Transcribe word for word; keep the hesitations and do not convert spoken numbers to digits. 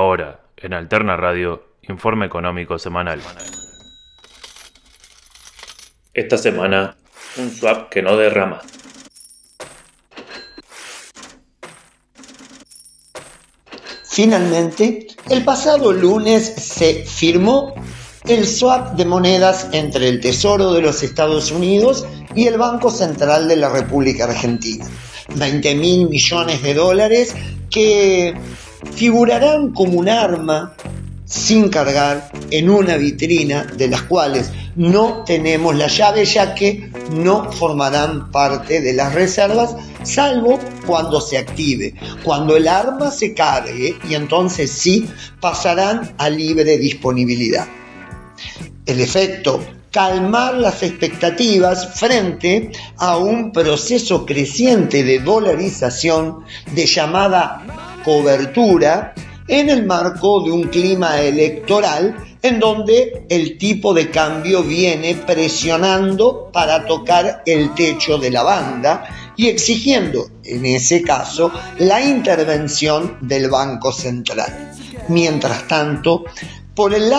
Ahora, en Alterna Radio, Informe Económico Semanal. Esta semana, un swap que no derrama. Finalmente, el pasado lunes se firmó el swap de monedas entre el Tesoro de los Estados Unidos y el Banco Central de la República Argentina. veinte mil millones de dólares que figurarán como un arma sin cargar en una vitrina de las cuales no tenemos la llave, ya que no formarán parte de las reservas, salvo cuando se active, cuando el arma se cargue, y entonces sí pasarán a libre disponibilidad. El efecto: calmar las expectativas frente a un proceso creciente de dolarización de llamada cobertura en el marco de un clima electoral en donde el tipo de cambio viene presionando para tocar el techo de la banda y exigiendo, en ese caso, la intervención del Banco Central. Mientras tanto, por el lado